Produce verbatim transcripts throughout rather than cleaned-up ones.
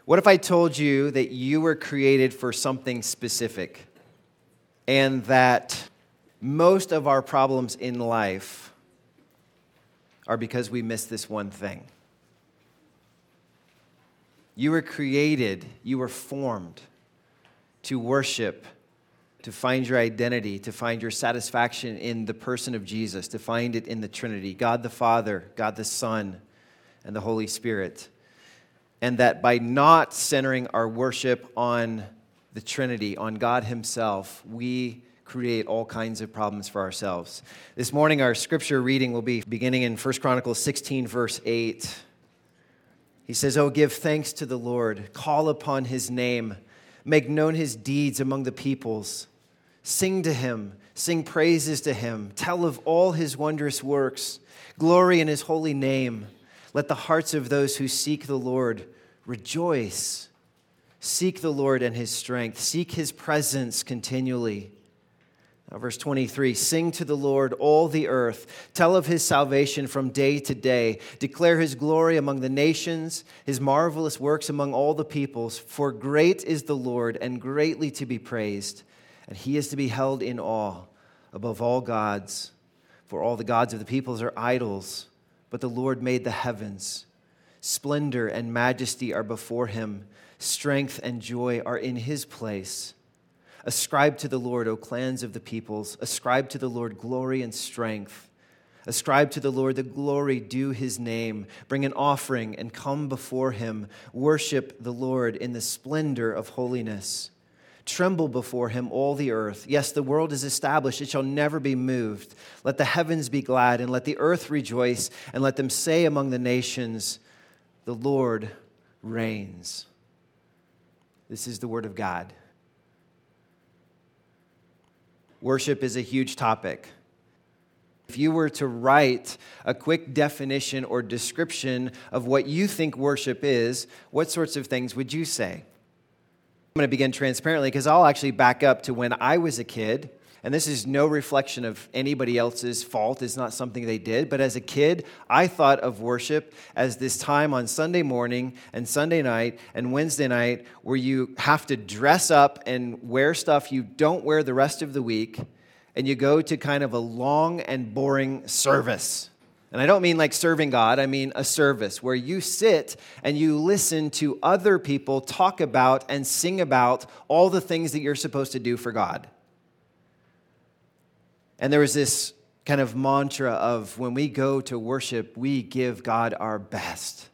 What if I told you that you were created for something specific and that most of our problems in life are because we miss this one thing? You were created, you were formed to worship, to find your identity, to find your satisfaction in the person of Jesus, to find it in the Trinity, God the Father, God the Son, and the Holy Spirit. And that by not centering our worship on the Trinity, on God Himself, we create all kinds of problems for ourselves. This morning, our scripture reading will be beginning in First Chronicles sixteen, verse eight. He says, "Oh, give thanks to the Lord, call upon His name, make known His deeds among the peoples. Sing to Him, sing praises to Him, tell of all His wondrous works, glory in His holy name. Let the hearts of those who seek the Lord rejoice. Seek the Lord and His strength. Seek His presence continually." Now, verse twenty-three, "Sing to the Lord, all the earth. Tell of His salvation from day to day. Declare His glory among the nations, His marvelous works among all the peoples. For great is the Lord and greatly to be praised, and He is to be held in awe above all gods. For all the gods of the peoples are idols, but the Lord made the heavens. Splendor and majesty are before Him. Strength and joy are in His place. Ascribe to the Lord, O clans of the peoples. Ascribe to the Lord glory and strength. Ascribe to the Lord the glory due His name. Bring an offering and come before Him. Worship the Lord in the splendor of holiness. Tremble before Him, all the earth. Yes, the world is established. It shall never be moved. Let the heavens be glad, and let the earth rejoice, and let them say among the nations, the Lord reigns." This is the word of God. Worship is a huge topic. If you were to write a quick definition or description of what you think worship is, what sorts of things would you say? I'm going to begin transparently because I'll actually back up to when I was a kid, and this is no reflection of anybody else's fault. It's not something they did, but as a kid, I thought of worship as this time on Sunday morning and Sunday night and Wednesday night where you have to dress up and wear stuff you don't wear the rest of the week, and you go to kind of a long and boring service. And I don't mean like serving God, I mean a service where you sit and you listen to other people talk about and sing about all the things that you're supposed to do for God. And there was this kind of mantra of when we go to worship, we give God our best.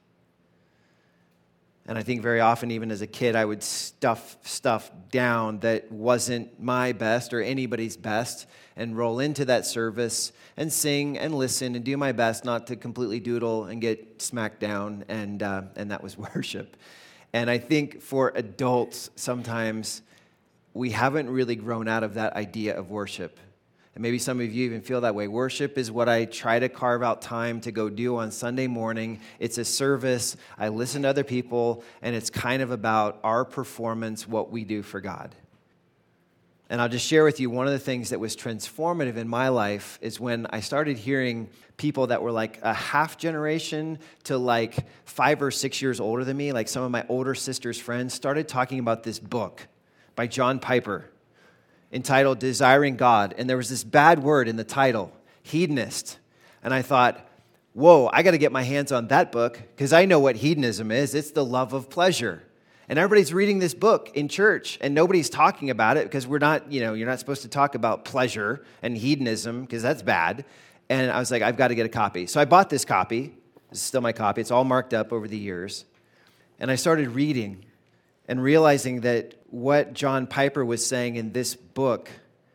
And I think very often, even as a kid, I would stuff stuff down that wasn't my best or anybody's best and roll into that service and sing and listen and do my best not to completely doodle and get smacked down, and uh, and that was worship. And I think for adults, sometimes we haven't really grown out of that idea of worship. And maybe some of you even feel that way. Worship is what I try to carve out time to go do on Sunday morning. It's a service. I listen to other people, and it's kind of about our performance, what we do for God. And I'll just share with you one of the things that was transformative in my life is when I started hearing people that were like a half generation to like five or six years older than me, like some of my older sister's friends, started talking about this book by John Piper entitled Desiring God. And there was this bad word in the title, hedonist. And I thought, whoa, I got to get my hands on that book because I know what hedonism is. It's the love of pleasure. And everybody's reading this book in church, and nobody's talking about it because we're not, you know, you're not supposed to talk about pleasure and hedonism because that's bad. And I was like, I've got to get a copy. So I bought this copy. This is still my copy. It's all marked up over the years. And I started reading and realizing that what John Piper was saying in this book,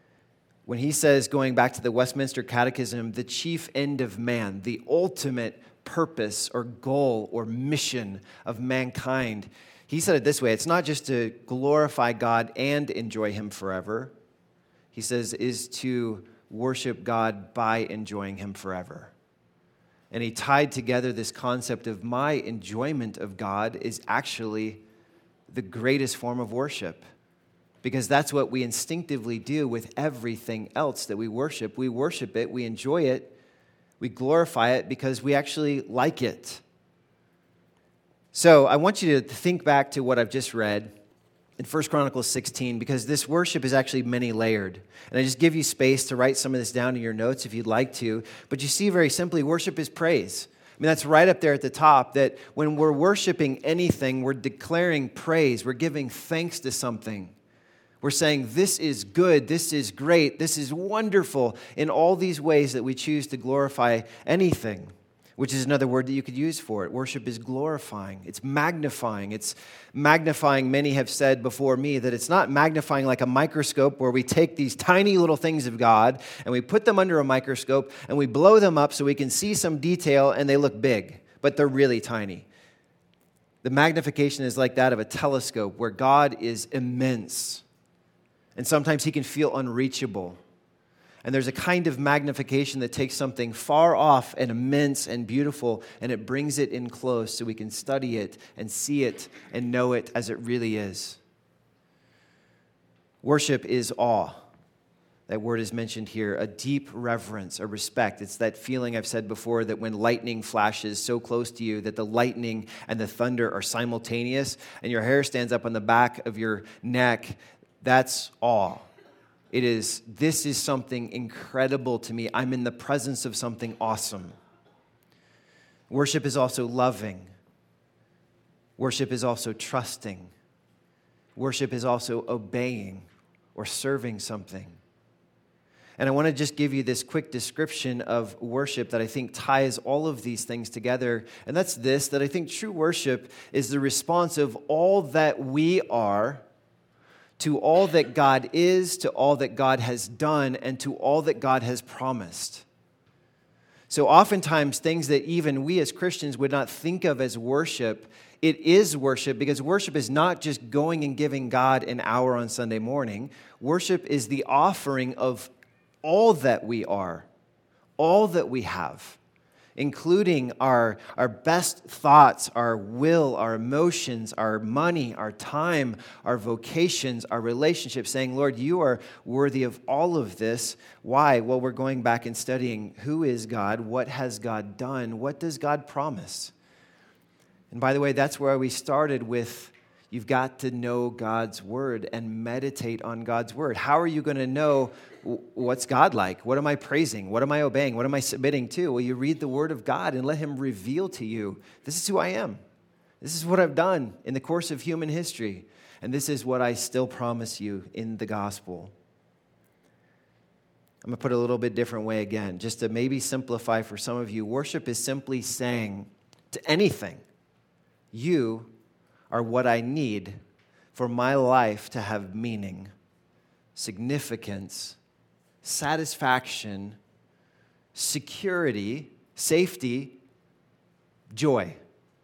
when he says, going back to the Westminster Catechism, the chief end of man, the ultimate purpose or goal or mission of mankind, he said it this way, it's not just to glorify God and enjoy Him forever. He says, is to worship God by enjoying Him forever. And he tied together this concept of my enjoyment of God is actually the greatest form of worship. Because that's what we instinctively do with everything else that we worship. We worship it, we enjoy it, we glorify it because we actually like it. So I want you to think back to what I've just read in First Chronicles sixteen, because this worship is actually many layered. And I just give you space to write some of this down in your notes if you'd like to. But you see very simply, worship is praise. I mean, that's right up there at the top, that when we're worshiping anything, we're declaring praise. We're giving thanks to something. We're saying, this is good, this is great, this is wonderful, in all these ways that we choose to glorify anything, which is another word that you could use for it. Worship is glorifying. It's magnifying. It's magnifying, many have said before me, that it's not magnifying like a microscope where we take these tiny little things of God and we put them under a microscope and we blow them up so we can see some detail and they look big, but they're really tiny. The magnification is like that of a telescope where God is immense. And sometimes he can feel unreachable. And there's a kind of magnification that takes something far off and immense and beautiful, and it brings it in close so we can study it and see it and know it as it really is. Worship is awe. That word is mentioned here, a deep reverence, a respect. It's that feeling I've said before that when lightning flashes so close to you that the lightning and the thunder are simultaneous and your hair stands up on the back of your neck. That's awe. It is, this is something incredible to me. I'm in the presence of something awesome. Worship is also loving. Worship is also trusting. Worship is also obeying or serving something. And I want to just give you this quick description of worship that I think ties all of these things together. And that's this, that I think true worship is the response of all that we are to all that God is, to all that God has done, and to all that God has promised. So oftentimes, things that even we as Christians would not think of as worship, it is worship, because worship is not just going and giving God an hour on Sunday morning. Worship is the offering of all that we are, all that we have, including our, our best thoughts, our will, our emotions, our money, our time, our vocations, our relationships, saying, Lord, you are worthy of all of this. Why? Well, we're going back and studying who is God, what has God done, what does God promise? And by the way, that's where we started with, you've got to know God's word and meditate on God's word. How are you going to know what's God like? What am I praising? What am I obeying? What am I submitting to? Well, you read the word of God and let him reveal to you, this is who I am. This is what I've done in the course of human history. And this is what I still promise you in the gospel. I'm going to put it a little bit different way again, just to maybe simplify for some of you. Worship is simply saying to anything, you are what I need for my life to have meaning, significance, satisfaction, security, safety, joy.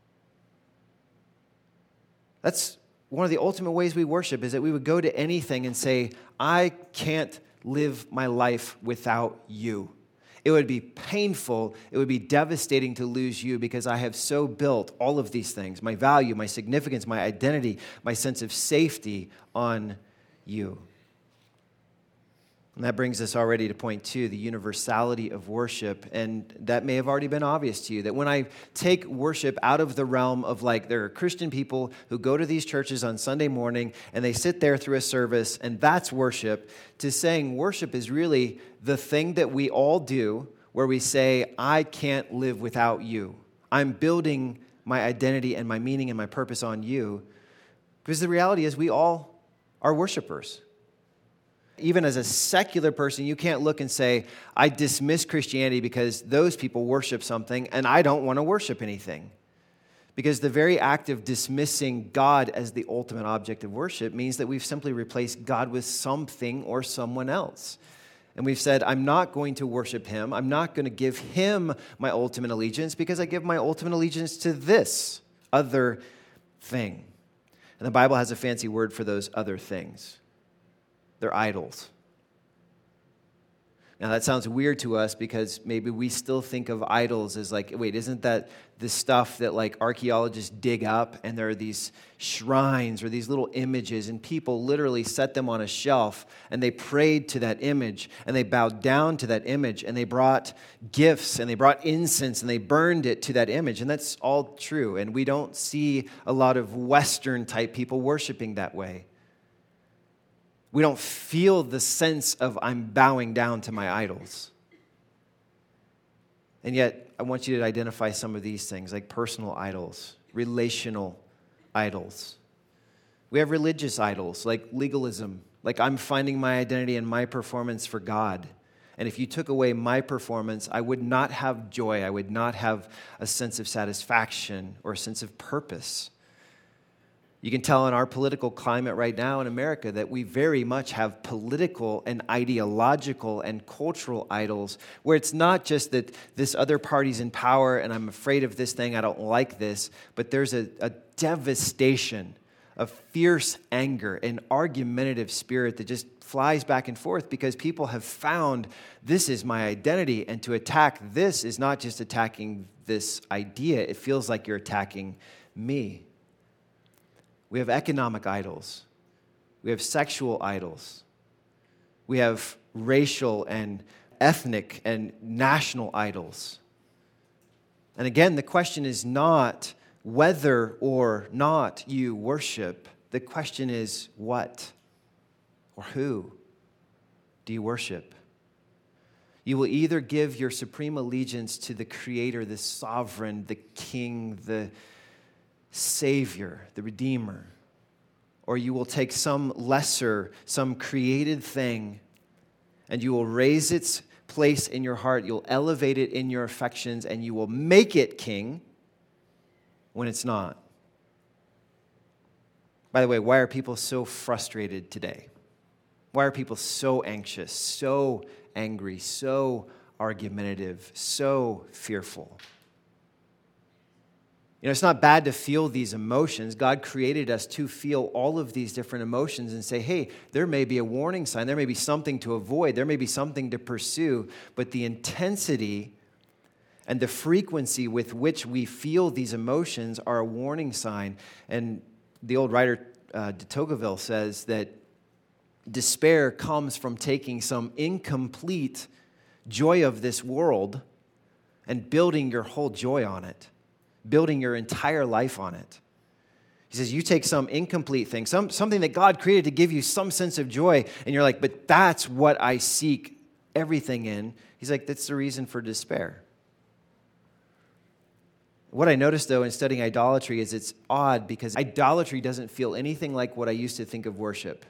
That's one of the ultimate ways we worship, is that we would go to anything and say, I can't live my life without you. It would be painful, it would be devastating to lose you, because I have so built all of these things, my value, my significance, my identity, my sense of safety on you. And that brings us already to point two, the universality of worship. And that may have already been obvious to you, that when I take worship out of the realm of, like, there are Christian people who go to these churches on Sunday morning and they sit there through a service and that's worship, to saying worship is really the thing that we all do where we say, I can't live without you. I'm building my identity and my meaning and my purpose on you. Because the reality is we all are worshipers. Even as a secular person, you can't look and say, I dismiss Christianity because those people worship something and I don't want to worship anything. Because the very act of dismissing God as the ultimate object of worship means that we've simply replaced God with something or someone else. And we've said, I'm not going to worship him. I'm not going to give him my ultimate allegiance, because I give my ultimate allegiance to this other thing. And the Bible has a fancy word for those other things. They're idols. Now, that sounds weird to us because maybe we still think of idols as like, wait, isn't that the stuff that like archaeologists dig up and there are these shrines or these little images and people literally set them on a shelf and they prayed to that image and they bowed down to that image and they brought gifts and they brought incense and they burned it to that image. And that's all true. And we don't see a lot of Western type people worshiping that way. We don't feel the sense of I'm bowing down to my idols. And yet, I want you to identify some of these things, like personal idols, relational idols. We have religious idols, like legalism, like I'm finding my identity in my performance for God. And if you took away my performance, I would not have joy. I would not have a sense of satisfaction or a sense of purpose. You can tell in our political climate right now in America that we very much have political and ideological and cultural idols where it's not just that this other party's in power and I'm afraid of this thing, I don't like this, but there's a, a devastation, a fierce anger, an argumentative spirit that just flies back and forth because people have found this is my identity, and to attack this is not just attacking this idea, it feels like you're attacking me. We have economic idols. We have sexual idols. We have racial and ethnic and national idols. And again, the question is not whether or not you worship. The question is what or who do you worship? You will either give your supreme allegiance to the Creator, the Sovereign, the King, the Savior, the Redeemer, or you will take some lesser, some created thing, and you will raise its place in your heart, you'll elevate it in your affections, and you will make it king when it's not. By the way, why are people so frustrated today? Why are people so anxious, so angry, so argumentative, so fearful? You know, it's not bad to feel these emotions. God created us to feel all of these different emotions and say, hey, there may be a warning sign. There may be something to avoid. There may be something to pursue. But the intensity and the frequency with which we feel these emotions are a warning sign. And the old writer uh, de Tocqueville says that despair comes from taking some incomplete joy of this world and building your whole joy on it. Building your entire life on it. He says, you take some incomplete thing, some, something that God created to give you some sense of joy, and you're like, but that's what I seek everything in. He's like, that's the reason for despair. What I noticed, though, in studying idolatry is it's odd because idolatry doesn't feel anything like what I used to think of worship.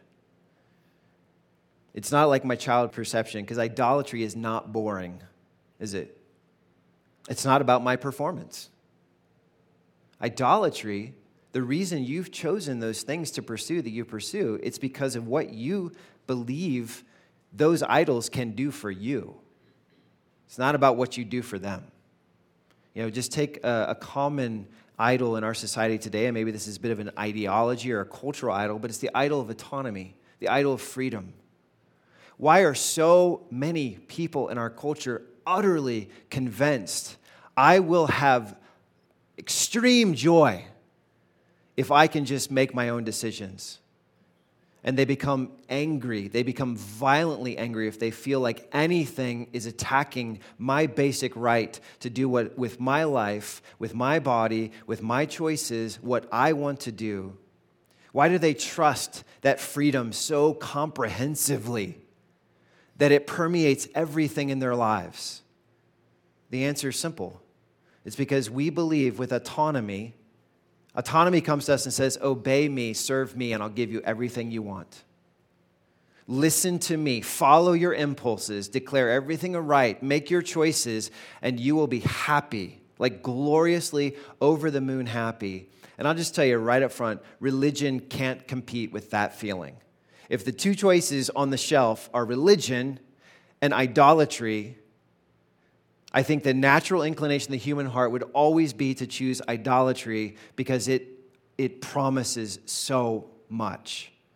It's not like my child perception, because idolatry is not boring, is it? It's not about my performance. Idolatry, the reason you've chosen those things to pursue that you pursue, it's because of what you believe those idols can do for you. It's not about what you do for them. You know, just take a, a common idol in our society today, and maybe this is a bit of an ideology or a cultural idol, but it's the idol of autonomy, the idol of freedom. Why are so many people in our culture utterly convinced I will have extreme joy if I can just make my own decisions? And they become angry. They become violently angry if they feel like anything is attacking my basic right to do what with my life, with my body, with my choices, what I want to do. Why do they trust that freedom so comprehensively that it permeates everything in their lives? The answer is simple. It's because we believe with autonomy, autonomy comes to us and says, obey me, serve me, and I'll give you everything you want. Listen to me, follow your impulses, declare everything aright, make your choices, and you will be happy, like gloriously over the moon happy. And I'll just tell you right up front, religion can't compete with that feeling. If the two choices on the shelf are religion and idolatry, I think the natural inclination of the human heart would always be to choose idolatry because it, it promises so much.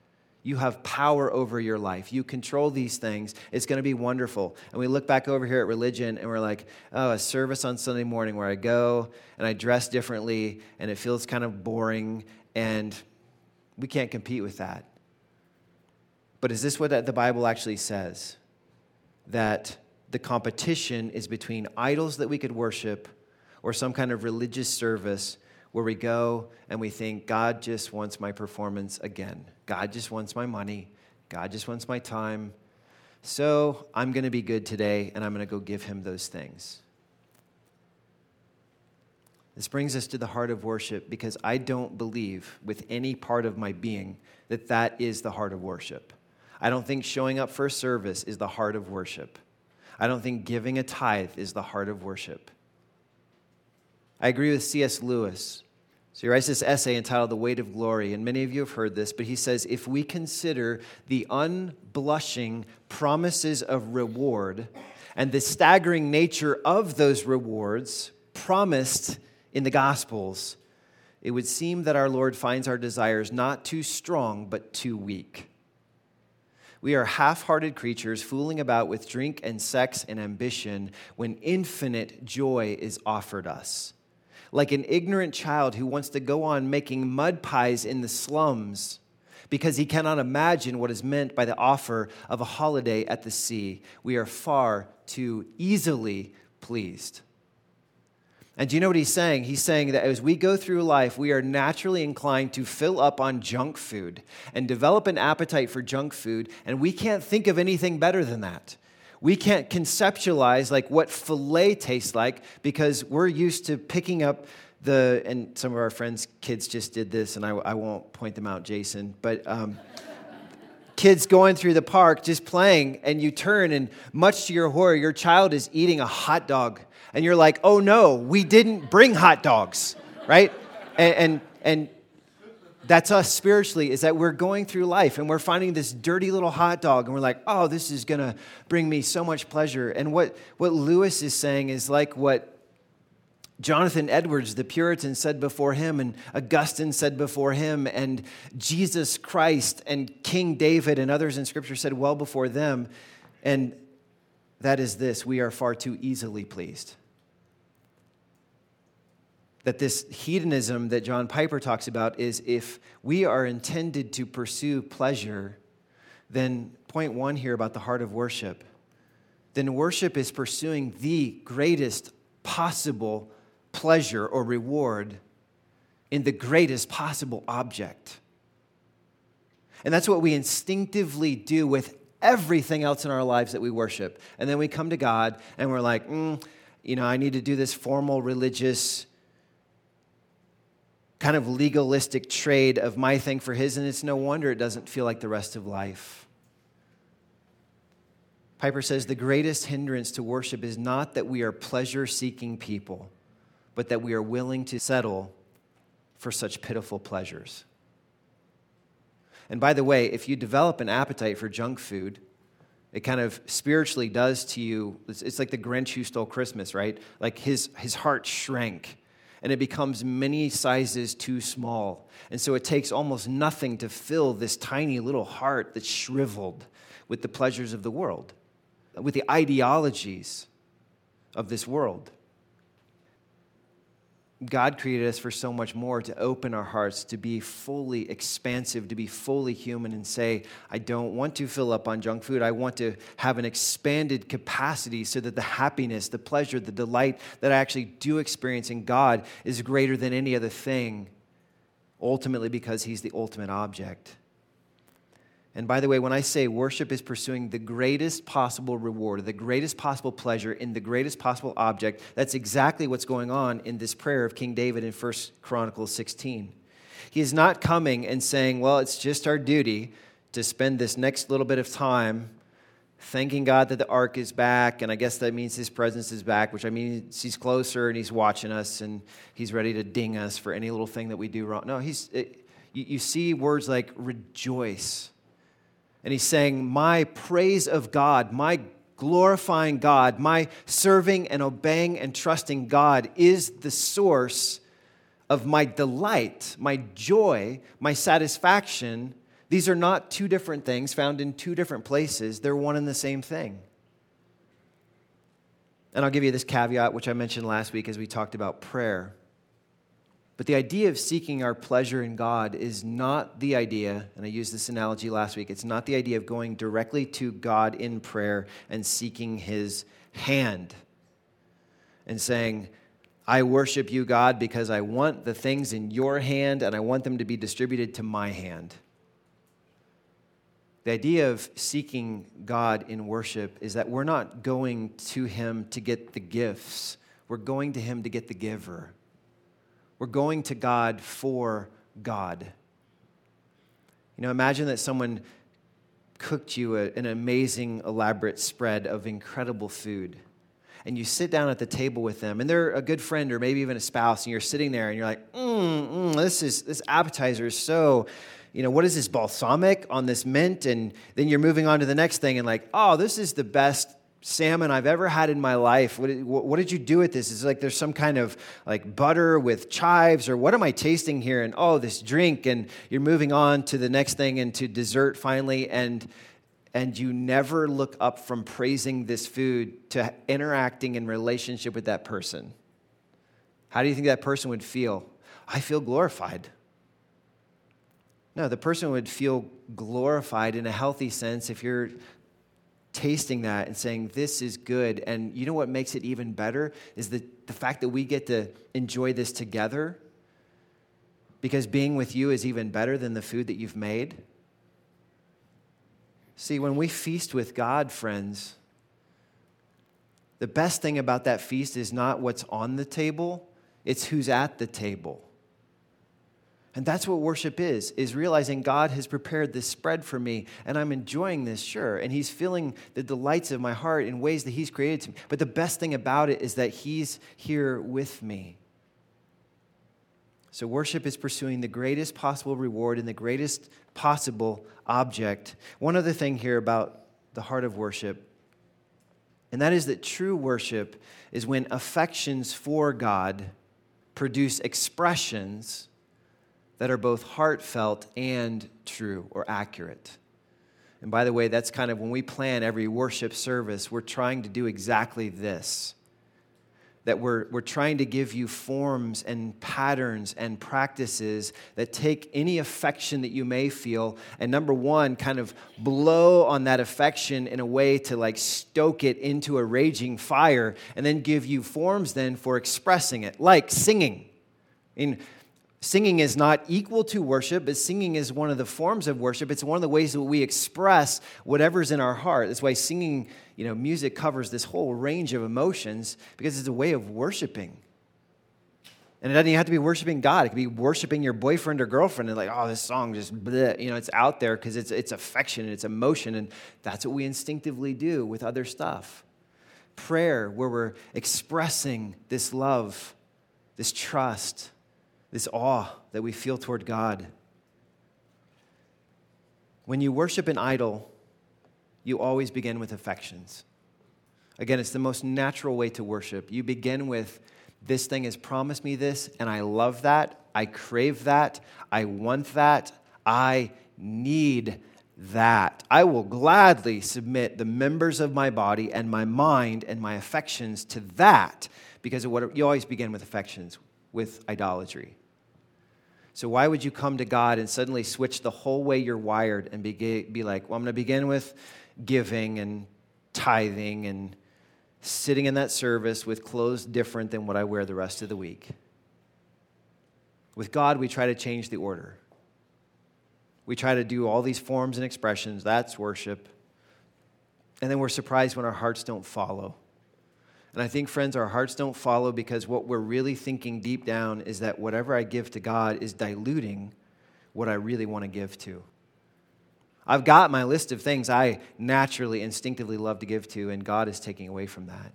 You have power over your life. You control these things. It's going to be wonderful. And we look back over here at religion and we're like, oh, a service on Sunday morning where I go and I dress differently and it feels kind of boring, and we can't compete with that. But is this what the Bible actually says? That the competition is between idols that we could worship or some kind of religious service where we go and we think, God just wants my performance again. God just wants my money. God just wants my time. So I'm going to be good today, and I'm going to go give him those things. This brings us to the heart of worship, because I don't believe with any part of my being that that is the heart of worship. I don't think showing up for service is the heart of worship. I don't think giving a tithe is the heart of worship. I agree with C S Lewis. So he writes this essay entitled The Weight of Glory, and many of you have heard this, but he says, if we consider the unblushing promises of reward and the staggering nature of those rewards promised in the Gospels, it would seem that our Lord finds our desires not too strong, but too weak. We are half-hearted creatures fooling about with drink and sex and ambition when infinite joy is offered us. Like an ignorant child who wants to go on making mud pies in the slums because he cannot imagine what is meant by the offer of a holiday at the sea. We are far too easily pleased. And do you know what he's saying? He's saying that as we go through life, we are naturally inclined to fill up on junk food and develop an appetite for junk food, and we can't think of anything better than that. We can't conceptualize like what filet tastes like because we're used to picking up the, and some of our friends' kids just did this, and I, I won't point them out, Jason, but um, kids going through the park just playing, and you turn, and much to your horror, your child is eating a hot dog, and you're like, oh no, we didn't bring hot dogs, right? And and, and that's us spiritually, is that we're going through life and we're finding this dirty little hot dog and we're like, oh, this is going to bring me so much pleasure. And what, what Lewis is saying is like what Jonathan Edwards, the Puritan, said before him, and Augustine said before him, and Jesus Christ and King David and others in Scripture said well before them. And that is this: we are far too easily pleased. That this hedonism that John Piper talks about is if we are intended to pursue pleasure, then point one here about the heart of worship, then worship is pursuing the greatest possible pleasure or reward in the greatest possible object. And that's what we instinctively do with everything else in our lives that we worship. And then we come to God and we're like, mm, you know, I need to do this formal religious kind of legalistic trade of my thing for his, and it's no wonder it doesn't feel like the rest of life. Piper says the greatest hindrance to worship is not that we are pleasure-seeking people, but that we are willing to settle for such pitiful pleasures. And by the way, if you develop an appetite for junk food, it kind of spiritually does to you, it's, it's like the Grinch who stole Christmas, right? Like his, his heart shrank, and it becomes many sizes too small. And so it takes almost nothing to fill this tiny little heart that's shriveled with the pleasures of the world, with the ideologies of this world. God created us for so much more, to open our hearts, to be fully expansive, to be fully human and say, I don't want to fill up on junk food. I want to have an expanded capacity so that the happiness, the pleasure, the delight that I actually do experience in God is greater than any other thing, ultimately because he's the ultimate object. And by the way, when I say worship is pursuing the greatest possible reward, the greatest possible pleasure in the greatest possible object, that's exactly what's going on in this prayer of King David in First Chronicles sixteen. He is not coming and saying, well, it's just our duty to spend this next little bit of time thanking God that the ark is back, and I guess that means his presence is back, which I mean he's closer and he's watching us and he's ready to ding us for any little thing that we do wrong. No, he's it, you, you see words like rejoice. And he's saying, my praise of God, my glorifying God, my serving and obeying and trusting God is the source of my delight, my joy, my satisfaction, These are not two different things found in two different places. They're one and the same thing. And I'll give you this caveat, which I mentioned last week as we talked about prayer. But the idea of seeking our pleasure in God is not the idea, and I used this analogy last week, it's not the idea of going directly to God in prayer and seeking his hand and saying, I worship you, God, because I want the things in your hand and I want them to be distributed to my hand. The idea of seeking God in worship is that we're not going to him to get the gifts. We're going to him to get the giver. We're going to God for God. You know, imagine that someone cooked you a, an amazing, elaborate spread of incredible food. And you sit down at the table with them, and they're a good friend or maybe even a spouse, and you're sitting there and you're like, mm, mm, this is this appetizer is so, you know, what is this balsamic on this mint? And then you're moving on to the next thing and like, oh, this is the best salmon I've ever had in my life. What did, what did you do with this? It's like there's some kind of like butter with chives, or what am I tasting here? And oh, this drink, and you're moving on to the next thing and to dessert finally, and and you never look up from praising this food to interacting in relationship with that person. How do you think that person would feel? I feel glorified. No, the person would feel glorified in a healthy sense if you're tasting that and saying, this is good. And you know what makes it even better is the, the fact that we get to enjoy this together, because being with you is even better than the food that you've made. See, when we feast with God, friends, the best thing about that feast is not what's on the table, it's who's at the table. And that's what worship is, is realizing God has prepared this spread for me, and I'm enjoying this, sure, and he's filling the delights of my heart in ways that he's created to me. But the best thing about it is that he's here with me. So worship is pursuing the greatest possible reward and the greatest possible object. One other thing here about the heart of worship, and that is that true worship is when affections for God produce expressions that are both heartfelt and true or accurate. And by the way, that's kind of when we plan every worship service, we're trying to do exactly this. That we're, we're trying to give you forms and patterns and practices that take any affection that you may feel and, number one, kind of blow on that affection in a way to like stoke it into a raging fire, and then give you forms then for expressing it, like singing. I mean, singing is not equal to worship, but singing is one of the forms of worship. It's one of the ways that we express whatever's in our heart. That's why singing, you know, music covers this whole range of emotions, because it's a way of worshiping. And it doesn't even have to be worshiping God. It could be worshiping your boyfriend or girlfriend and like, oh, this song just, bleh. You know, it's out there because it's, it's affection and it's emotion, and that's what we instinctively do with other stuff. Prayer, where we're expressing this love, this trust, this awe that we feel toward God. When you worship an idol, you always begin with affections. Again, it's the most natural way to worship. You begin with, this thing has promised me this, and I love that, I crave that, I want that, I need that. I will gladly submit the members of my body and my mind and my affections to that, because of what you always begin with affections, with idolatry. So why would you come to God and suddenly switch the whole way you're wired and be, be like, well, I'm going to begin with giving and tithing and sitting in that service with clothes different than what I wear the rest of the week? With God, we try to change the order. We try to do all these forms and expressions. That's worship. And then we're surprised when our hearts don't follow. And I think, friends, our hearts don't follow because what we're really thinking deep down is that whatever I give to God is diluting what I really want to give to. I've got my list of things I naturally, instinctively love to give to, and God is taking away from that.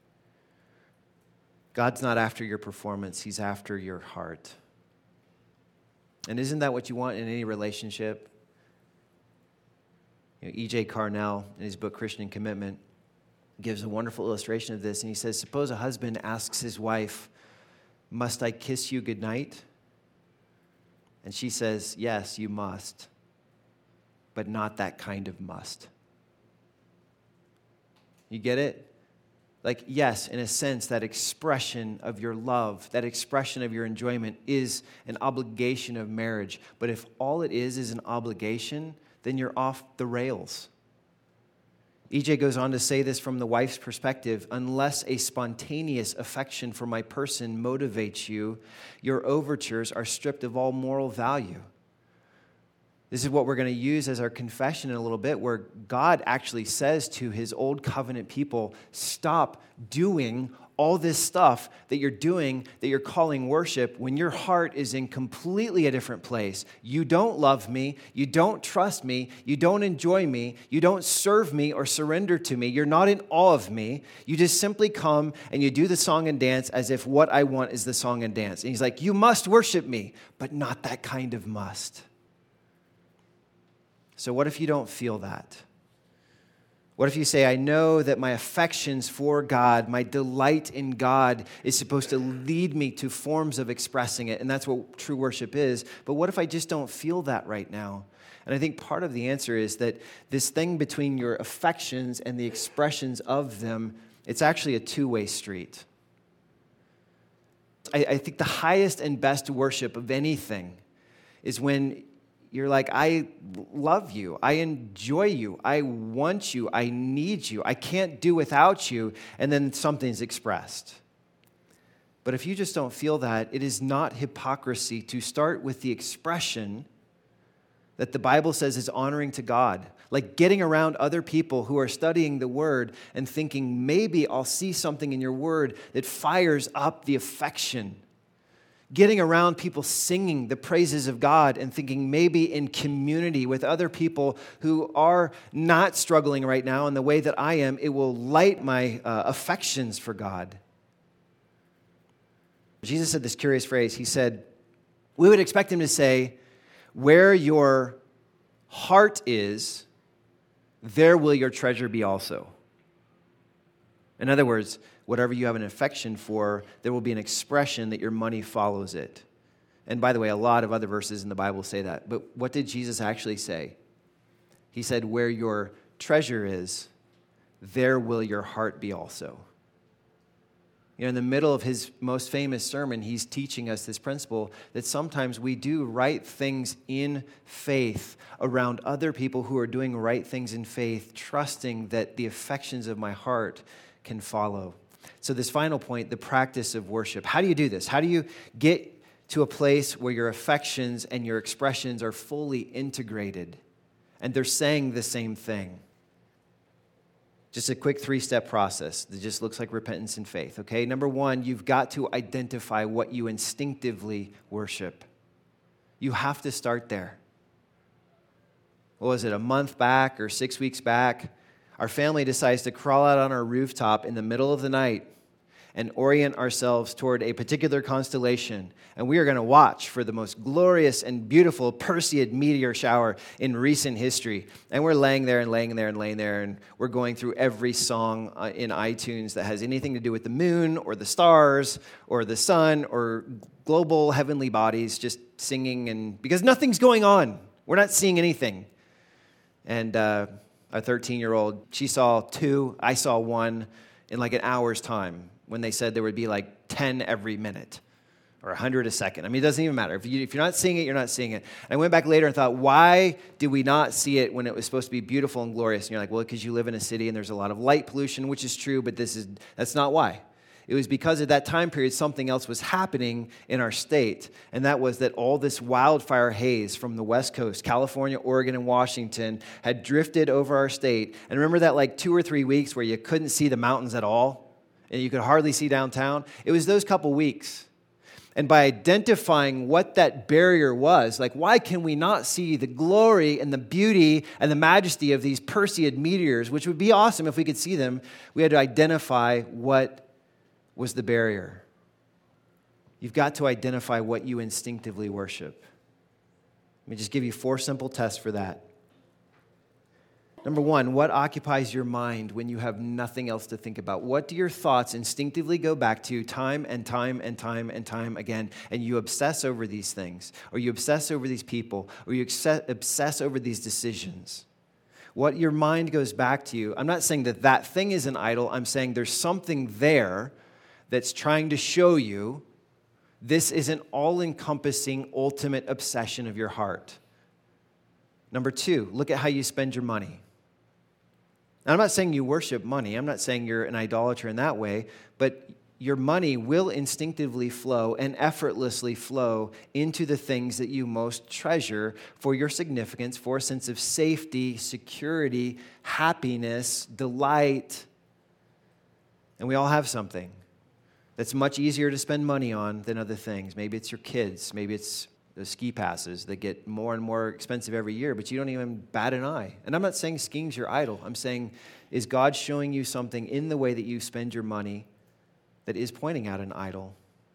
God's not after your performance. He's after your heart. And isn't that what you want in any relationship? You know, E J Carnell, in his book, Christian Commitment, gives a wonderful illustration of this, and he says, suppose a husband asks his wife, must I kiss you goodnight? And she says, yes, you must. but not that kind of must. You get it? Like, yes, in a sense, that expression of your love, that expression of your enjoyment is an obligation of marriage. But if all it is is an obligation, then you're off the rails. E J goes on to say this from the wife's perspective: unless a spontaneous affection for my person motivates you, your overtures are stripped of all moral value. This is what we're going to use as our confession in a little bit, where God actually says to his old covenant people, stop doing all this stuff that you're doing, that you're calling worship, when your heart is in completely a different place. You don't love me. You don't trust me. You don't enjoy me. You don't serve me or surrender to me. You're not in awe of me. You just simply come and you do the song and dance as if what I want is the song and dance. And he's like, you must worship me, but not that kind of must. So what if you don't feel that? What if you say, I know that my affections for God, my delight in God is supposed to lead me to forms of expressing it, and that's what true worship is, but what if I just don't feel that right now? And I think part of the answer is that this thing between your affections and the expressions of them, it's actually a two-way street. I, I think the highest and best worship of anything is when you're like, I love you. I enjoy you. I want you. I need you. I can't do without you. And then something's expressed. But if you just don't feel that, it is not hypocrisy to start with the expression that the Bible says is honoring to God. Like getting around other people who are studying the Word and thinking, maybe I'll see something in your Word that fires up the affection. Getting around people singing the praises of God and thinking maybe in community with other people who are not struggling right now in the way that I am, it will light my uh, affections for God. Jesus said this curious phrase. He said, we would expect him to say, where your heart is, there will your treasure be also. In other words, whatever you have an affection for, there will be an expression that your money follows it. And by the way, a lot of other verses in the Bible say that. But what did Jesus actually say? He said, where your treasure is, there will your heart be also. You know, in the middle of his most famous sermon, he's teaching us this principle that sometimes we do right things in faith around other people who are doing right things in faith, trusting that the affections of my heart can follow. So this final point, the practice of worship. How do you do this? How do you get to a place where your affections and your expressions are fully integrated and they're saying the same thing? Just a quick three-step process that just looks like repentance and faith, okay? Number one, you've got to identify what you instinctively worship. You have to start there. What was it, a month back or six weeks back? Our family decides to crawl out on our rooftop in the middle of the night and orient ourselves toward a particular constellation. And we are going to watch for the most glorious and beautiful Perseid meteor shower in recent history. And we're laying there and laying there and laying there, and we're going through every song in iTunes that has anything to do with the moon or the stars or the sun or global heavenly bodies, just singing, and because nothing's going on. We're not seeing anything. And uh, our thirteen-year-old, she saw two, I saw one in like an hour's time, when they said there would be like ten every minute or one hundred a second. I mean, it doesn't even matter. If, you, if you're not seeing it, you're not seeing it. And I went back later and thought, why did we not see it when it was supposed to be beautiful and glorious? And you're like, well, because you live in a city and there's a lot of light pollution, which is true, but this is that's not why. It was because at that time period, something else was happening in our state, and that was that all this wildfire haze from the West Coast, California, Oregon, and Washington, had drifted over our state. And remember that like two or three weeks where you couldn't see the mountains at all? And you could hardly see downtown? It was those couple weeks. And by identifying what that barrier was, like why can we not see the glory and the beauty and the majesty of these Perseid meteors, which would be awesome if we could see them, we had to identify what was the barrier. You've got to identify what you instinctively worship. Let me just give you four simple tests for that. Number one, what occupies your mind when you have nothing else to think about? What do your thoughts instinctively go back to time and time and time and time again? And you obsess over these things, or you obsess over these people, or you obsess over these decisions. What your mind goes back to you, I'm not saying that that thing is an idol. I'm saying there's something there that's trying to show you this is an all-encompassing, ultimate obsession of your heart. Number two, look at how you spend your money. Now, I'm not saying you worship money. I'm not saying you're an idolater in that way, but your money will instinctively flow and effortlessly flow into the things that you most treasure for your significance, for a sense of safety, security, happiness, delight. And we all have something that's much easier to spend money on than other things. Maybe it's your kids. Maybe it's the ski passes that get more and more expensive every year, but you don't even bat an eye. And I'm not saying skiing's your idol. I'm saying, is God showing you something in the way that you spend your money that is pointing out an idol?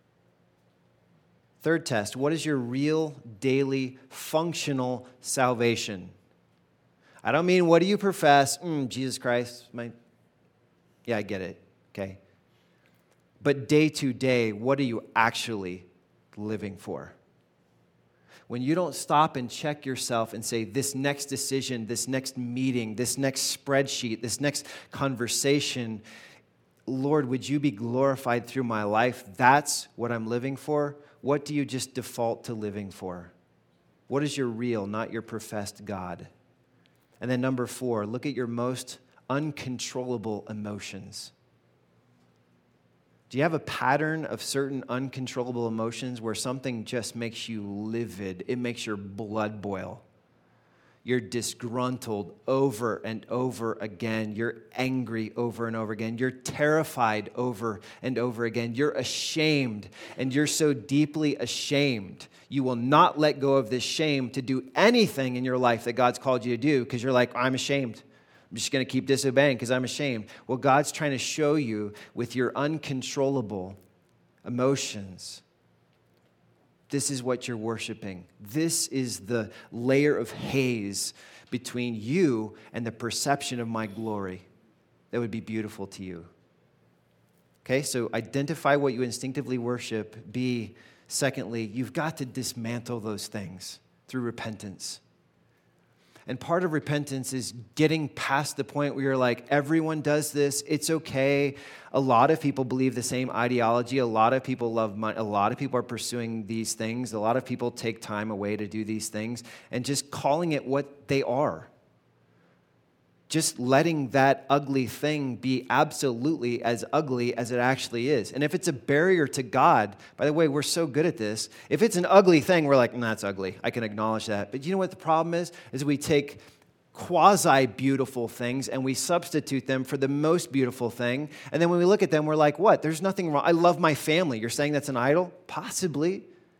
Third test, what is your real, daily, functional salvation? I don't mean, what do you profess? Mm, Jesus Christ, my, yeah, I get it, okay. But day to day, what are you actually living for? When you don't stop and check yourself and say, this next decision, this next meeting, this next spreadsheet, this next conversation, Lord, would you be glorified through my life? That's what I'm living for. What do you just default to living for? What is your real, not your professed God? And then number four, look at your most uncontrollable emotions. Do you have a pattern of certain uncontrollable emotions where something just makes you livid? It makes your blood boil. You're disgruntled over and over again. You're angry over and over again. You're terrified over and over again. You're ashamed, and you're so deeply ashamed. You will not let go of this shame to do anything in your life that God's called you to do because you're like, I'm ashamed. I'm just going to keep disobeying because I'm ashamed. Well, God's trying to show you with your uncontrollable emotions, this is what you're worshiping. This is the layer of haze between you and the perception of my glory that would be beautiful to you. Okay, so identify what you instinctively worship. B, secondly, you've got to dismantle those things through repentance. And part of repentance is getting past the point where you're like, everyone does this, it's okay. A lot of people believe the same ideology. A lot of people love money. A lot of people are pursuing these things. A lot of people take time away to do these things. And just calling it what they are. Just letting that ugly thing be absolutely as ugly as it actually is. And if it's a barrier to God, by the way, we're so good at this. If it's an ugly thing, we're like, nah, that's ugly. I can acknowledge that. But you know what the problem is? Is we take quasi-beautiful things and we substitute them for the most beautiful thing. And then when we look at them, we're like, what? There's nothing wrong. I love my family. You're saying that's an idol? Possibly.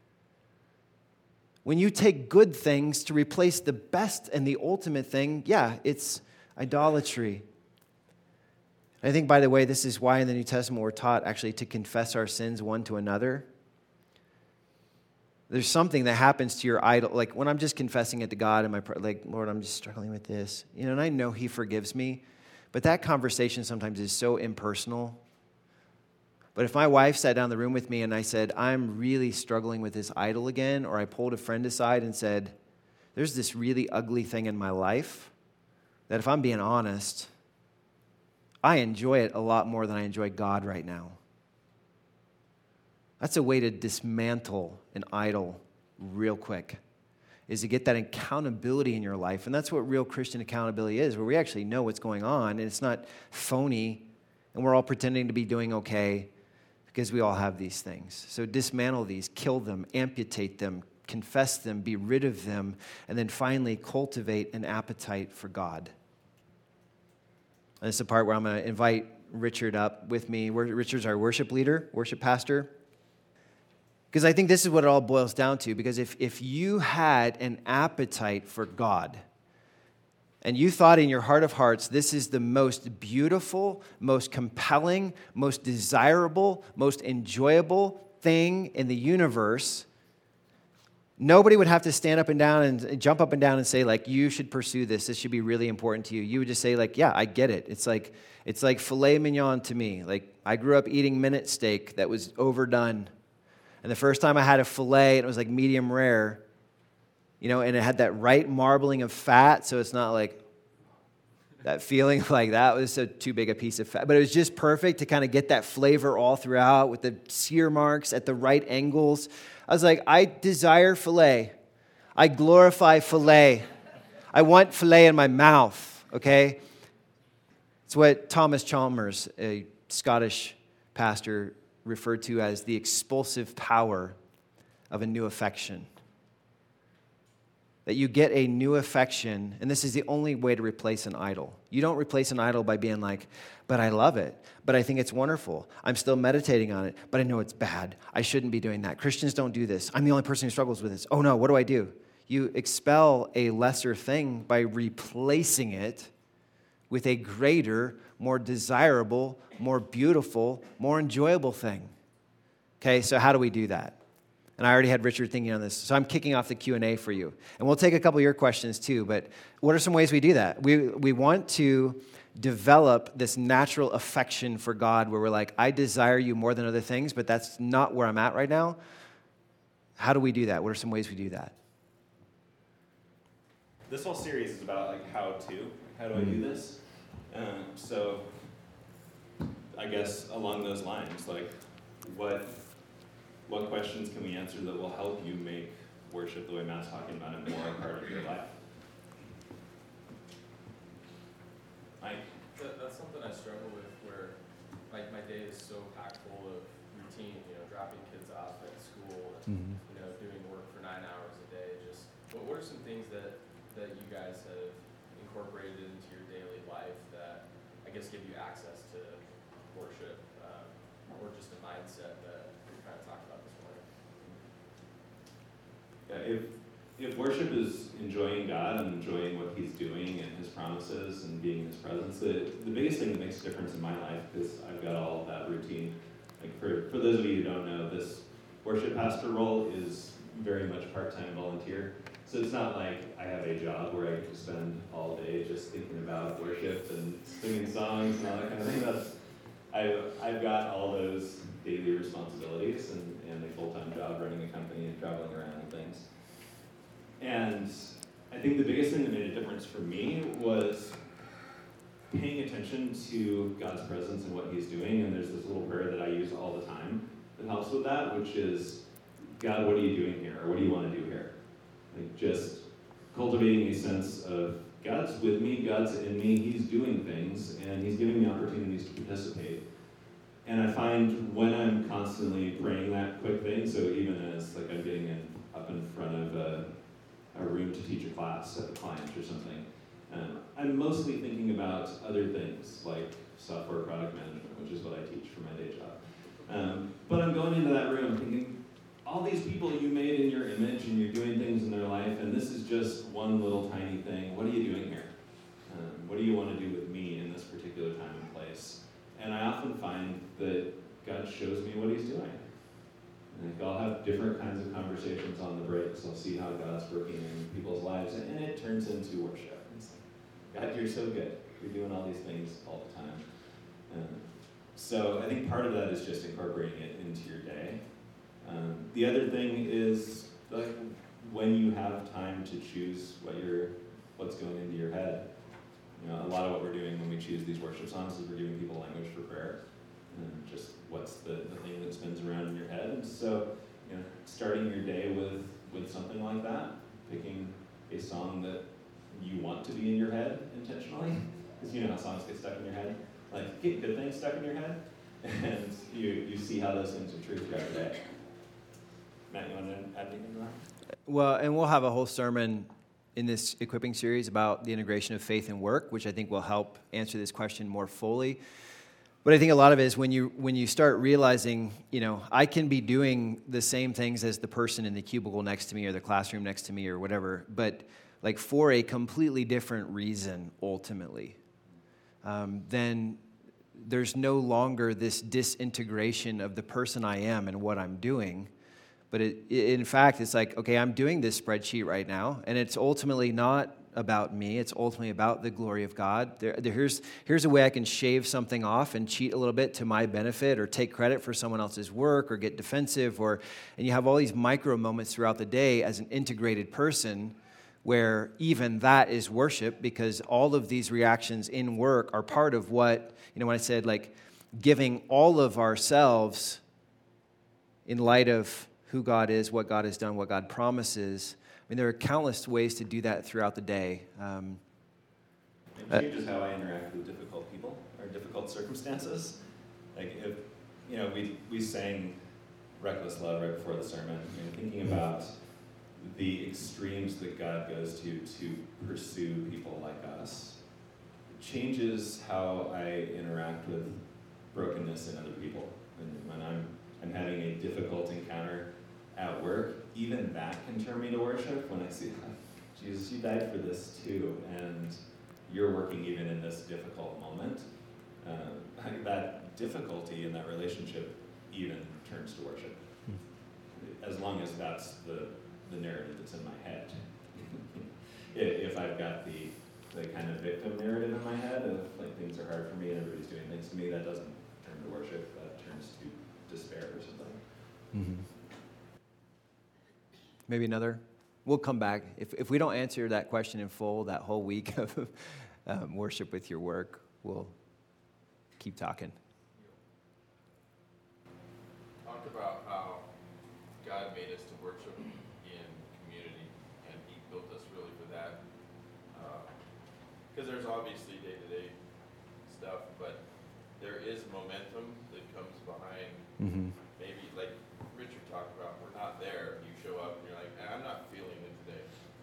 When you take good things to replace the best and the ultimate thing, yeah, it's idolatry. I think, by the way, this is why in the New Testament we're taught actually to confess our sins one to another. There's something that happens to your idol, like when I'm just confessing it to God and my like, Lord, I'm just struggling with this, you know, and I know He forgives me, but that conversation sometimes is so impersonal. But if my wife sat down in the room with me and I said, I'm really struggling with this idol again, or I pulled a friend aside and said, there's this really ugly thing in my life that if I'm being honest, I enjoy it a lot more than I enjoy God right now. That's a way to dismantle an idol real quick, is to get that accountability in your life. And that's what real Christian accountability is, where we actually know what's going on, and it's not phony, and we're all pretending to be doing okay, because we all have these things. So dismantle these, kill them, amputate them, confess them, be rid of them, and then finally cultivate an appetite for God. And this is the part where I'm going to invite Richard up with me. Richard's our worship leader, worship pastor. Because I think this is what it all boils down to. Because if, if you had an appetite for God, and you thought in your heart of hearts, this is the most beautiful, most compelling, most desirable, most enjoyable thing in the universe, nobody would have to stand up and down and jump up and down and say, like, you should pursue this. This should be really important to you. You would just say, like, yeah, I get it. It's like it's like filet mignon to me. Like, I grew up eating minute steak that was overdone. And the first time I had a filet, it was like medium rare, you know, and it had that right marbling of fat, so it's not like that feeling like that was a, too big a piece of fat. But it was just perfect to kind of get that flavor all throughout with the sear marks at the right angles. I was like, I desire filet. I glorify filet. I want filet in my mouth, okay? It's what Thomas Chalmers, a Scottish pastor, referred to as the expulsive power of a new affection. That you get a new affection, and this is the only way to replace an idol. You don't replace an idol by being like, but I love it, but I think it's wonderful. I'm still meditating on it, but I know it's bad. I shouldn't be doing that. Christians don't do this. I'm the only person who struggles with this. Oh no, what do I do? You expel a lesser thing by replacing it with a greater, more desirable, more beautiful, more enjoyable thing. Okay, so how do we do that? And I already had Richard thinking on this. So I'm kicking off the Q and A for you. And we'll take a couple of your questions too, but what are some ways we do that? We we want to develop this natural affection for God where we're like, I desire you more than other things, but that's not where I'm at right now. How do we do that? What are some ways we do that? This whole series is about like how to. How do I do this? Um, so I guess along those lines, like what... What questions can we answer that will help you make worship the way Matt's talking about it more a part of your life? Mike? That, that's something I struggle with where like my day is so packed full of routine, you know, dropping kids off at school, and, Mm-hmm. you know, doing work for nine hours a day. Just what, what are some things that, that you guys have incorporated into your daily life that I guess give you access to worship um, or just a mindset that we're trying to talk about this morning? Yeah, if if worship is enjoying God and enjoying what He's doing and His promises and being in His presence, the, the biggest thing that makes a difference in my life, because I've got all of that routine. Like for, for those of you who don't know, this worship pastor role is very much part-time volunteer. So it's not like I have a job where I get to spend all day just thinking about worship and singing songs and all that kind of thing. That's, I've, I've got all those daily responsibilities and, and a full-time job running a company and traveling around and things. And I think the biggest thing that made a difference for me was paying attention to God's presence and what He's doing. And there's this little prayer that I use all the time that helps with that, which is, God, what are you doing here? Or what do you want to do here? Like just cultivating a sense of God's with me, God's in me, He's doing things, and He's giving me opportunities to participate. And I find when I'm constantly praying that quick thing, so even as like I'm getting in, up in front of a, a room to teach a class at a client or something, um, I'm mostly thinking about other things like software product management, which is what I teach for my day job. Um, but I'm going into that room thinking, all these people you made in your image and you're doing things in their life, and this is just one little tiny thing. What are you doing here? Um, what do you want to do with me in this particular time and place? And I often find that God shows me what He's doing. And I'll have different kinds of conversations on the breaks. I'll see how God's working in people's lives, and it turns into worship. It's like, God, you're so good. You're doing all these things all the time. Um, so I think part of that is just incorporating it into your day. Um, the other thing is like when you have time to choose what you're, what's going into your head. You know, a lot of what we're doing when we choose these worship songs is we're giving people language for prayer, and just what's the, the thing that spins around in your head. And so, you know, starting your day with with something like that, picking a song that you want to be in your head intentionally, because you know how songs get stuck in your head. Like get good things stuck in your head, and you you see how those things are true throughout the day. Matt, you want to add anything to that? Well, and we'll have a whole sermon in this equipping series about the integration of faith and work, which I think will help answer this question more fully. But I think a lot of it is when you when you start realizing, you know, I can be doing the same things as the person in the cubicle next to me or the classroom next to me or whatever, but like for a completely different reason ultimately. Um, then there's no longer this disintegration of the person I am and what I'm doing, but But it, it, in fact, it's like, okay, I'm doing this spreadsheet right now, and it's ultimately not about me. It's ultimately about the glory of God. There, there, here's, here's a way I can shave something off and cheat a little bit to my benefit, or take credit for someone else's work, or get defensive, or and you have all these micro moments throughout the day as an integrated person where even that is worship, because all of these reactions in work are part of what, you know, when I said like giving all of ourselves in light of who God is, what God has done, what God promises. I mean, there are countless ways to do that throughout the day. Um, it changes uh, how I interact with difficult people or difficult circumstances. Like if, you know, we, we sang Reckless Love right before the sermon, and thinking about the extremes that God goes to to pursue people like us changes how I interact with brokenness in other people. And when I'm I'm having a difficult encounter at work, even that can turn me to worship when I see, Jesus, you died for this too, and you're working even in this difficult moment. Uh, that difficulty in that relationship even turns to worship, as long as that's the, the narrative that's in my head. If I've got the, the kind of victim narrative in my head of like things are hard for me and everybody's doing things to me, that doesn't turn to worship, that turns to despair or something. Mm-hmm. Maybe another. We'll come back. If if we don't answer that question in full, that whole week of um, worship with your work, we'll keep talking. Talk about how God made us to worship in community, and He built us really for that. Because uh, there's obviously day-to-day stuff, but there is momentum that comes behind. Mm-hmm. Maybe like Richard talked about, we're not there. You show up and you're like, I'm not feeling it today.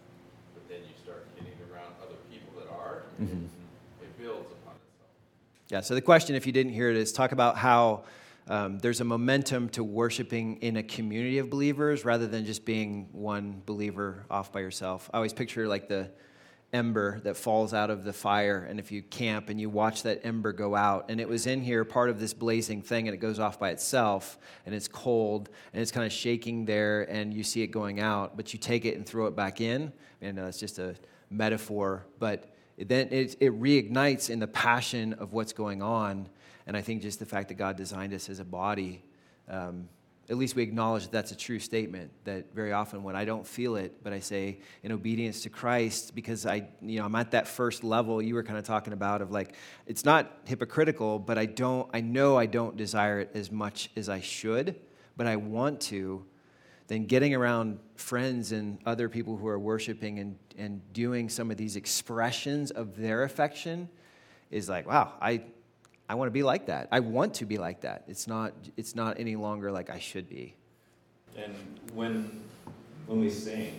But then you start getting around other people that are. Mm-hmm. It builds upon itself. Yeah, so the question, if you didn't hear it, is talk about how um, there's a momentum to worshiping in a community of believers rather than just being one believer off by yourself. I always picture like the ember that falls out of the fire, and if you camp and you watch that ember go out, and it was in here part of this blazing thing, and it goes off by itself, and it's cold, and it's kind of shaking there, and you see it going out, but you take it and throw it back in. I know that's just a metaphor, but it, then it, it reignites in the passion of what's going on, and I think just the fact that God designed us as a body, um, at least we acknowledge that that's a true statement, that very often when I don't feel it, but I say in obedience to Christ, because I, you know, I'm at that first level you were kind of talking about of like, it's not hypocritical, but I don't, I know I don't desire it as much as I should, but I want to, then getting around friends and other people who are worshiping and, and doing some of these expressions of their affection is like, wow, I I want to be like that. I want to be like that. It's not it's not any longer like I should be. And when when we sing,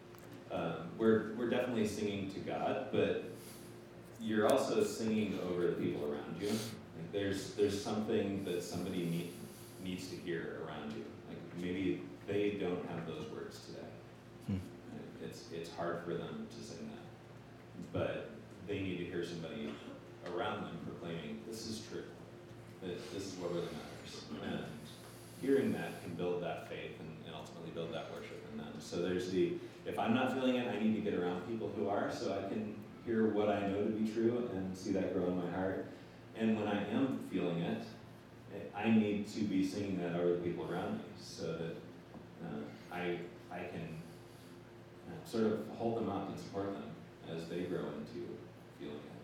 um, we're we're definitely singing to God, but you're also singing over the people around you. Like there's there's something that somebody need, needs to hear around you. Like maybe they don't have those words today. Hmm. It's it's hard for them to sing that, but they need to hear somebody around them proclaiming, this is true, that this is what really matters. And hearing that can build that faith and, and ultimately build that worship in them. So there's the, if I'm not feeling it, I need to get around people who are, so I can hear what I know to be true and see that grow in my heart. And when I am feeling it, I need to be singing that over the people around me so that uh, I, I can uh, sort of hold them up and support them as they grow into feeling it.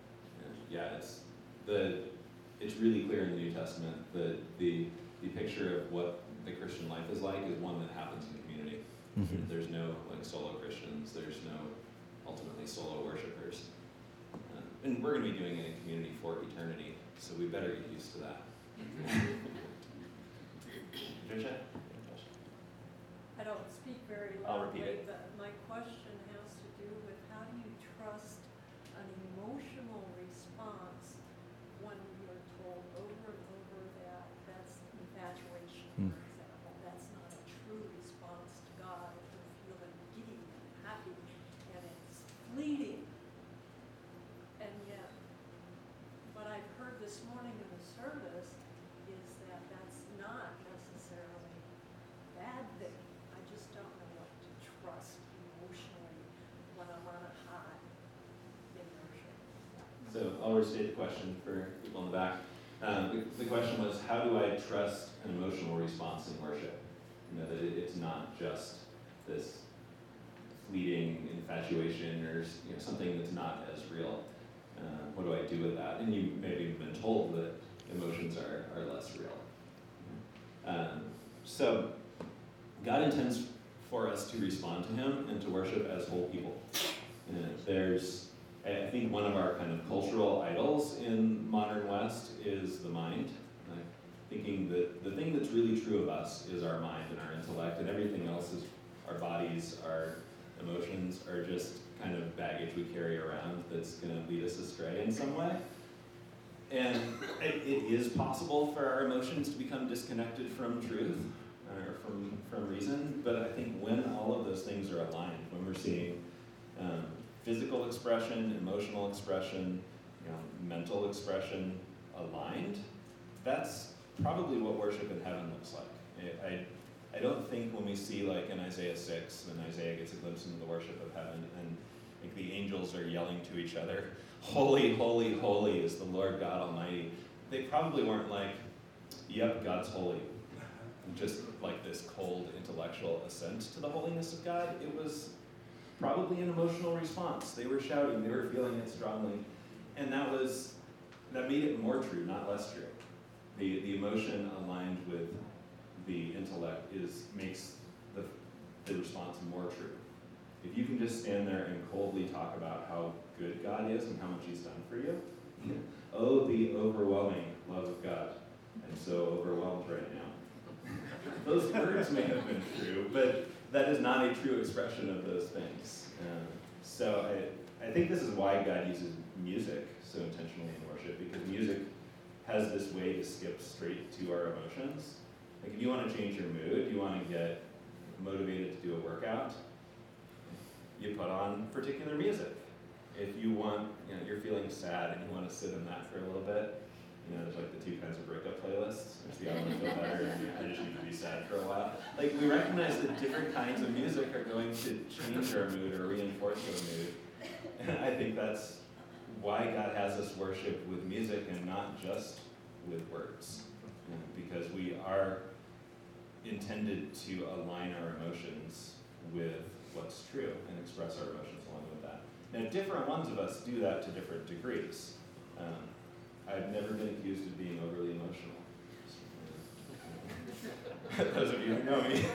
Yeah, it's the it's really clear in the New Testament that the the picture of what the Christian life is like is one that happens in community. Mm-hmm. There's no like solo Christians. There's no ultimately solo worshipers. Uh, and we're going to be doing it in community for eternity, so we better get used to that. Trisha? I don't speak very I'll repeat loudly, it. but my question has to do with how do you trust an emotional response when you're told over and over that that's infatuation, Hmm. for example. That's not a true response to God if you're feeling giddy and happy, and it's fleeting. And yet, what I've heard this morning in the service is that that's not necessarily a bad thing. I'll restate the question for people in the back. Um, the, the question was, how do I trust an emotional response in worship? You know, that it, it's not just this fleeting infatuation or you know, something that's not as real. Uh, what do I do with that? And you maybe have been told that emotions are, are less real. Um, so God intends for us to respond to him and to worship as whole people. And there's, I think one of our kind of cultural idols in modern West is the mind. Like thinking that the thing that's really true of us is our mind and our intellect, and everything else is our bodies, our emotions are just kind of baggage we carry around that's going to lead us astray in some way. And it, it is possible for our emotions to become disconnected from truth or from, from reason, but I think when all of those things are aligned, when we're seeing um, physical expression, emotional expression, you know, mental expression aligned, that's probably what worship in heaven looks like. I, I I don't think when we see like in Isaiah six, when Isaiah gets a glimpse into the worship of heaven and like the angels are yelling to each other, holy, holy, holy is the Lord God Almighty. They probably weren't like, yep, God's holy. Just like this cold intellectual assent to the holiness of God. It was probably an emotional response. They were shouting, they were feeling it strongly. And that was, that made it more true, not less true. The, the emotion aligned with the intellect is makes the, the response more true. If you can just stand there and coldly talk about how good God is and how much he's done for you, oh, the overwhelming love of God. I'm so overwhelmed right now. Those words may have been true, but that is not a true expression of those things. Um, so I, I think this is why God uses music so intentionally in worship, because music has this way to skip straight to our emotions. Like if you want to change your mood, you want to get motivated to do a workout, you put on particular music. If you want, you know, you're feeling sad and you want to sit in that for a little bit, you know, there's like the two kinds of breakup playlists. There's the I want to feel better and I just need to be sad for a while. Like we recognize that different kinds of music are going to change our mood or reinforce our mood. And I think that's why God has us worship with music and not just with words. Because we are intended to align our emotions with what's true and express our emotions along with that. Now, different ones of us do that to different degrees. Um, I've never been accused of being overly emotional. Those of you who know me,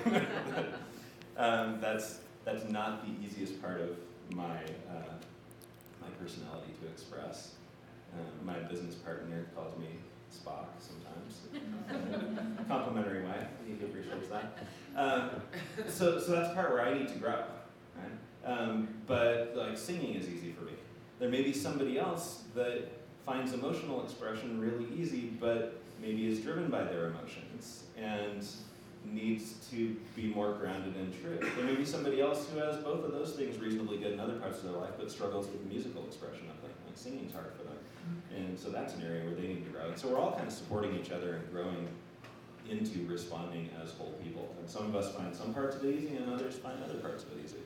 um, that's that's not the easiest part of my uh, my personality to express. Um, my business partner calls me Spock sometimes, complimentary way. He appreciates that. Um, so, so that's the part where I need to grow, right? Um, but like singing is easy for me. There may be somebody else that finds emotional expression really easy, but maybe is driven by their emotions and needs to be more grounded in truth. There may be somebody else who has both of those things reasonably good in other parts of their life, but struggles with musical expression. I think like singing's hard for them. And so that's an area where they need to grow. And so we're all kind of supporting each other and growing into responding as whole people. And some of us find some parts of it easy, and others find other parts of it easy.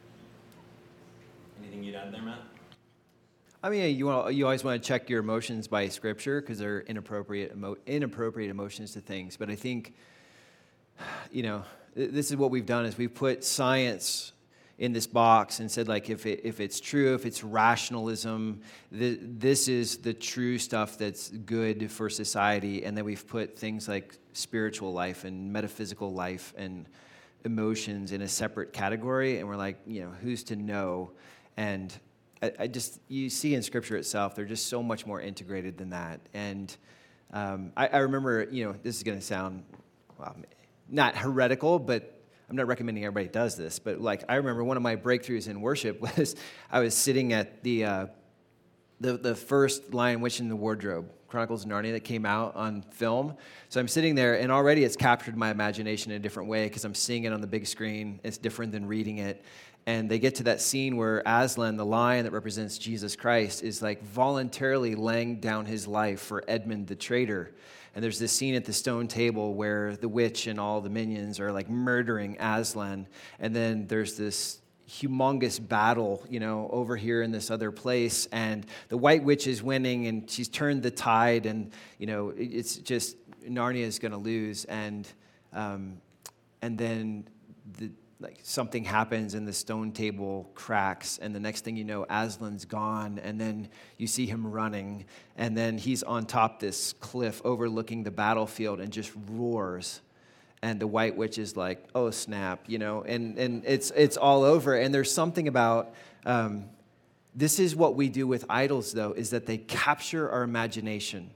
Anything you'd add there, Matt? I mean, you want, you always want to check your emotions by Scripture because they're inappropriate emo, inappropriate emotions to things. But I think, you know, this is what we've done is we've put science in this box and said, like, if it, if it's true, if it's rationalism, th- this is the true stuff that's good for society. And then we've put things like spiritual life and metaphysical life and emotions in a separate category. And we're like, you know, who's to know? And I, I just, you see in Scripture itself, they're just so much more integrated than that. And um, I, I remember, you know, this is going to sound, well, not heretical, but I'm not recommending everybody does this, but like I remember one of my breakthroughs in worship was I was sitting at the uh, the the first Lion, Witch, and the Wardrobe, Chronicles of Narnia, that came out on film. So I'm sitting there, and already it's captured my imagination in a different way because I'm seeing it on the big screen. It's different than reading it. And they get to that scene where Aslan, the lion that represents Jesus Christ, is like voluntarily laying down his life for Edmund the traitor. And there's this scene at the stone table where the witch and all the minions are like murdering Aslan. And then there's this, humongous battle, you know, over here in this other place, and the White Witch is winning, and she's turned the tide, and, you know, it's just, Narnia is going to lose, and um, and then the like something happens, and the stone table cracks, and the next thing you know, Aslan's gone, and then you see him running, and then he's on top this cliff overlooking the battlefield and just roars. And the White Witch is like, oh, snap, you know, and, and it's it's all over. And there's something about, um, this is what we do with idols, though, is that they capture our imagination.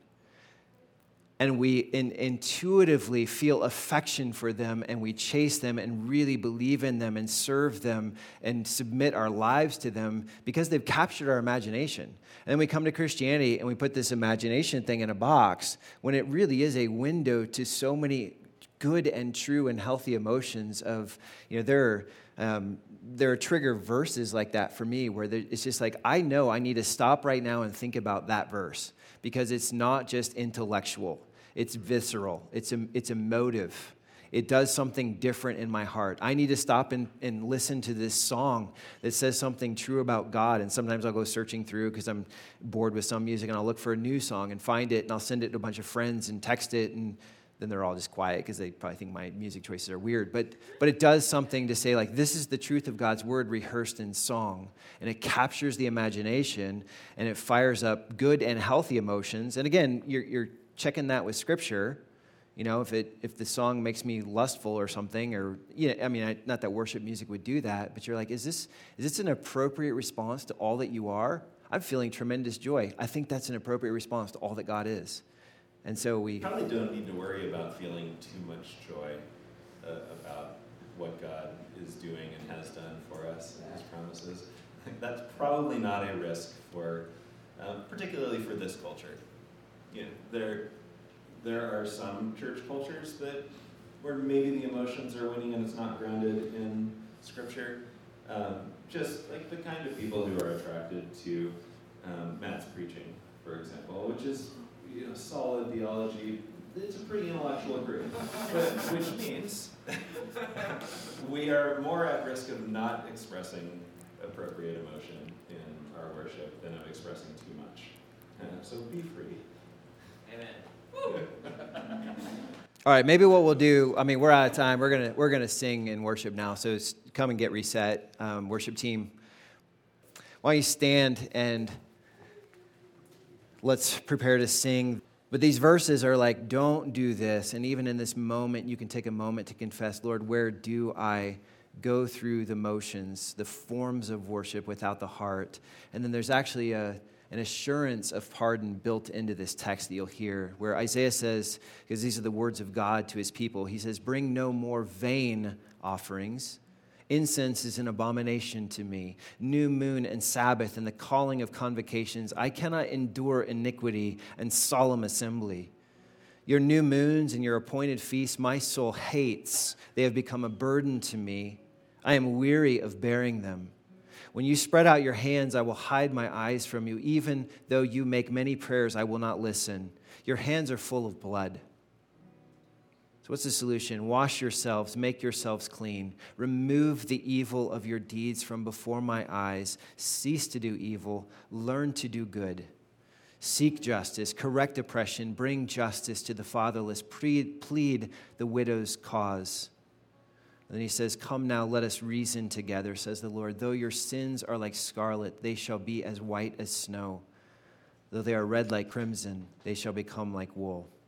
And we in, intuitively feel affection for them, and we chase them and really believe in them and serve them and submit our lives to them because they've captured our imagination. And then we come to Christianity and we put this imagination thing in a box when it really is a window to so many good and true and healthy emotions of, you know, there are, um, there are trigger verses like that for me where there, it's just like, I know I need to stop right now and think about that verse because it's not just intellectual. It's visceral. It's, it's emotive. It does something different in my heart. I need to stop and, and listen to this song that says something true about God. And sometimes I'll go searching through because I'm bored with some music, and I'll look for a new song and find it, and I'll send it to a bunch of friends and text it, and then they're all just quiet because they probably think my music choices are weird. But but it does something to say, like, this is the truth of God's word rehearsed in song. And it captures the imagination, and it fires up good and healthy emotions. And again, you're, you're checking that with Scripture. You know, if it if the song makes me lustful or something, or, you know, I mean, I, not that worship music would do that, but you're like, is this is this an appropriate response to all that you are? I'm feeling tremendous joy. I think that's an appropriate response to all that God is. And so we probably don't need to worry about feeling too much joy uh, about what God is doing and has done for us and His promises. That's probably not a risk for, um, particularly for this culture. You know, there, there are some church cultures that where maybe the emotions are winning and it's not grounded in Scripture. Um, just like the kind of people who are attracted to um, Matt's preaching, for example, which is, you know, solid theology. It's a pretty intellectual group, but, which means we are more at risk of not expressing appropriate emotion in our worship than of expressing too much. Uh, so be free. Amen. All right, maybe what we'll do, I mean, we're out of time. We're gonna we're gonna sing and worship now. So come and get reset, um, worship team. Why don't you stand and let's prepare to sing. But these verses are like, don't do this. And even in this moment, you can take a moment to confess, Lord, where do I go through the motions, the forms of worship without the heart? And then there's actually a, an assurance of pardon built into this text that you'll hear, where Isaiah says, because these are the words of God to his people, he says, bring no more vain offerings. Incense is an abomination to me. New moon and Sabbath and the calling of convocations. I cannot endure iniquity and solemn assembly. Your new moons and your appointed feasts my soul hates. They have become a burden to me. I am weary of bearing them. When you spread out your hands, I will hide my eyes from you. Even though you make many prayers, I will not listen. Your hands are full of blood. What's the solution? Wash yourselves, make yourselves clean. Remove the evil of your deeds from before my eyes. Cease to do evil. Learn to do good. Seek justice, correct oppression, bring justice to the fatherless, plead, plead the widow's cause. And then he says, come now, let us reason together, says the Lord. Though your sins are like scarlet, they shall be as white as snow. Though they are red like crimson, they shall become like wool.